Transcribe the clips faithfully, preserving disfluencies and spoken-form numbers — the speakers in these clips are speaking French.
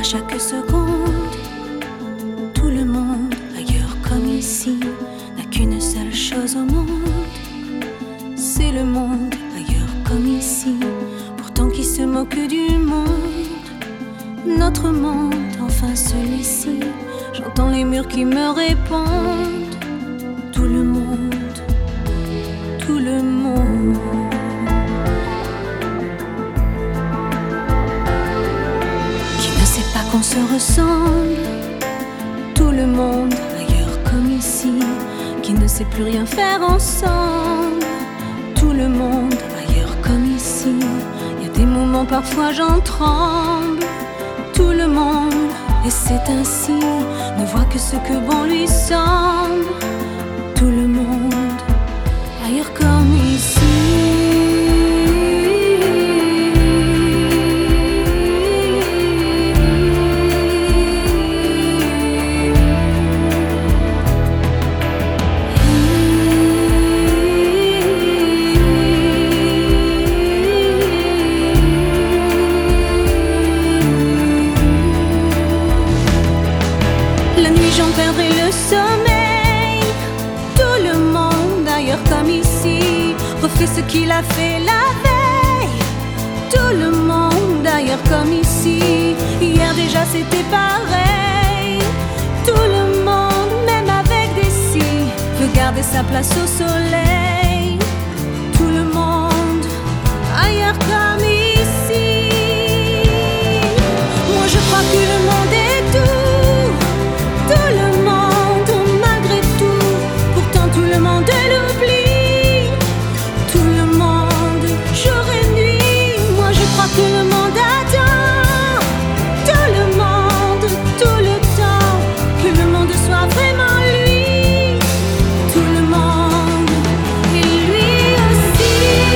à chaque seconde. Tout le monde, ailleurs comme ici, n'a qu'une seule chose au monde. C'est le monde, ailleurs comme ici, pourtant qui se moque du monde. Notre monde, enfin celui-ci, j'entends les murs qui me répondent. Tout le monde, tout le monde. Qui ne sait pas qu'on se ressemble. Tout le monde, ailleurs comme ici, qui ne sait plus rien faire ensemble. Tout le monde, ailleurs comme ici, y a des moments parfois j'en tremble. Tout le monde, et c'est ainsi, ne voit que ce que bon lui semble. Tout le monde, ailleurs comme ici. La nuit j'en perdrai le sommeil. Tout le monde ailleurs comme ici refait ce qu'il a fait la veille. Tout le monde ailleurs comme ici, hier déjà c'était pareil. Tout le monde, même avec des si, veut garder sa place au soleil. Tout le monde ailleurs comme ici. Moi je crois que le monde est doux. Tout le monde, malgré tout, pourtant tout le monde l'oublie. Tout le monde, jour et nuit, moi je crois que le monde attend. Tout le monde, tout le temps, que le monde soit vraiment lui. Tout le monde, et lui aussi.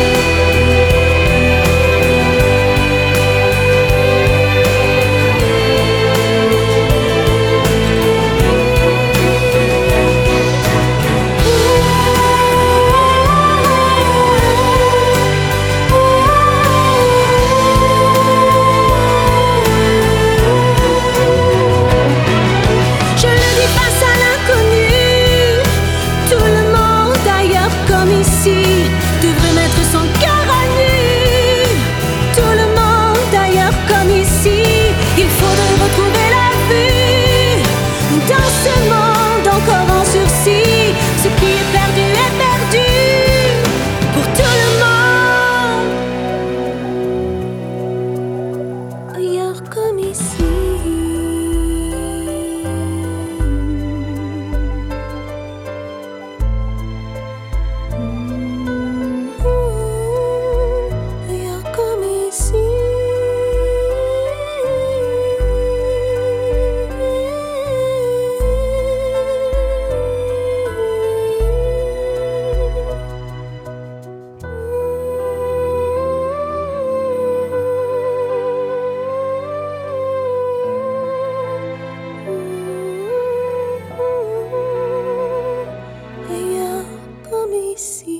Devrait mettre son cœur à nu. Tout le monde ailleurs comme ici, il faudrait retrouver la vue. Dans ce monde encore en sursis, ce qui est perdu est perdu. Pour tout le monde ailleurs comme ici. Ailleurs comme ici.